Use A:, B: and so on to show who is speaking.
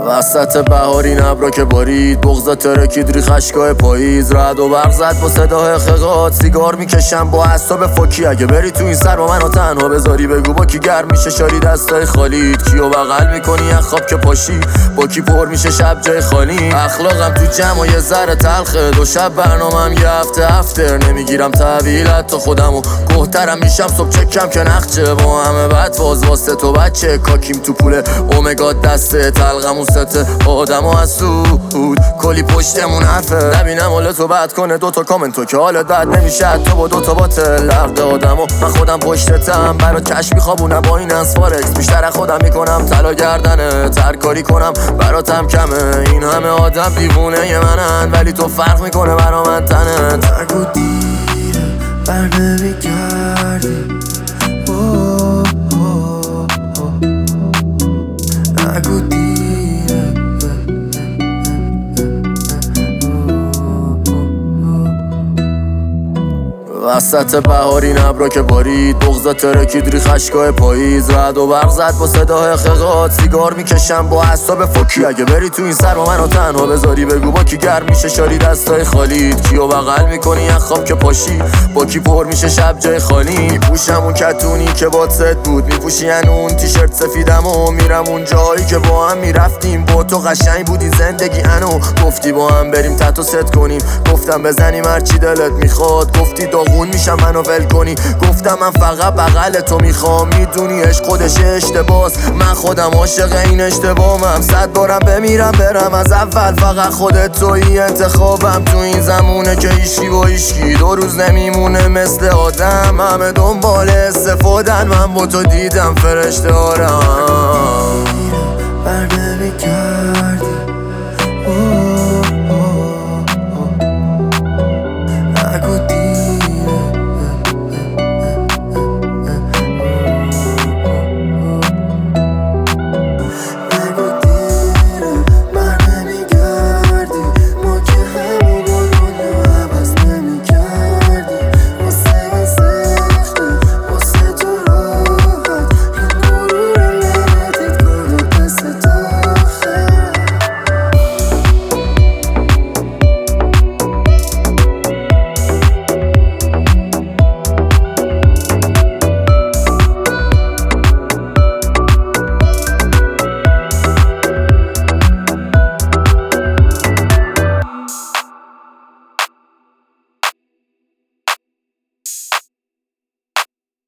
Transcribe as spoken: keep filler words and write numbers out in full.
A: وسط بهارین ابرا که بارید، بغضا ترکید ری خشکای پاییز، رعد و برق زد با صدای خقات. سیگار میکشم با اعصاب فوکی، اگه بری تو این سر با منو تنها بذاری بگو با کی گرم میشه شاری دستای خالیت. کیو بغل میکنی از خواب که پاشی، با کی پر میشه شب جای خالی. اخلاقم تو جمع و یه ذره تلخه، دو شب برنامم یه هفته افتر. نمیگیرم تحویلت تا خودمو گهترم میشم صبح چکم که نخچه. با همه بد واز واسه تو بچه، کاکیم تو پول اومگا دسته تلقم و سته آدم و از سود کلی پشتمون حرفه. نبینم حال تو بد کنه دوتا کامنتو که حالت بد نمیشه تو با دوتا باتل لرده آدم و من خودم پشتتم برات کش میخوابونم با این از فارکس. بیشتر خودم میکنم طلا گردنه ترکاری کنم براتم کمه. این همه آدم دیوونه ی منن ولی تو فرق میکنه برا من تنت.
B: نگو دیره بر نمیگردی، نگو دیره.
A: وسط بهارین ابرا که بارید، بغضا ترکید ری خشکای پاییز، رعد و برق زد با صدای خقات. سیگار میکشم با اعصاب فوکی، اگه بری تو این سر با منو تنها بذاری بگو با کی گرم میشه شاری دستای خالیت. کیو بغل میکنی از خواب که پاشی، با کی پر میشه شب جای خالی. میپوشم اون کتونی که باد ست بود، میپوشی اون تیشرت سفیدم و میرم اون جایی که با هم میرفتیم. با تو قشنگ بودی زندگی انو، گفتی با هم بریم تتو ست کنیم، گفتم بزنیم هرچی دلت میخواد. گفتی داغون میشم منو ول کنی، گفتم من فقط بغل تو میخوام. میدونی عشق خودش اشتباس، من خودم عاشق این اشتباهم. صد بارم بمیرم برم از اول، فقط خودت توی انتخابم. تو این زمونه که ایشکی با ایشکی دو روز نمیمونه مثل آدم. همه دنبال استفادن، من با تو دیدم فرشته آرم.